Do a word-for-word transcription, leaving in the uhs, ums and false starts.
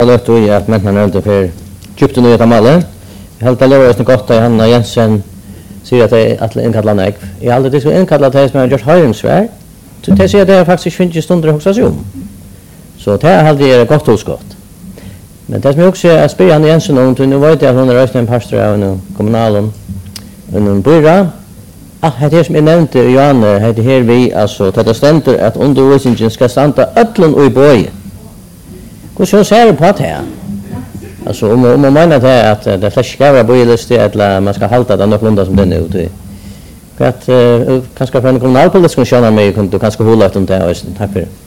Alert och att men han inte för djupt nu ett amal. Helt det lever ju gott att Hanna Jensen säger att det att inkalla nej. Jag hade det så inkalla det som jag just höringsvär. Så det ser det faktiskt finns stunder också så. Så det hade det gott hos gott. Men det som jag också är spyr Hanna Jensen om nu vet jag att hon är rösten pastor av en kommunalen en byrå. Ah, det är som jag nämnde Johan, det här vi alltså det ständer att undervisningen ska standa öllun och i boj. Hur så ser du på det här? Alltså om om man menar det att det flesta ska vara bojlist eller man ska hålla det någorlunda som den är ute. För att kanske för en kommunalpolitisk funktion med kan du kanske hålla ut om det här. Tack för det.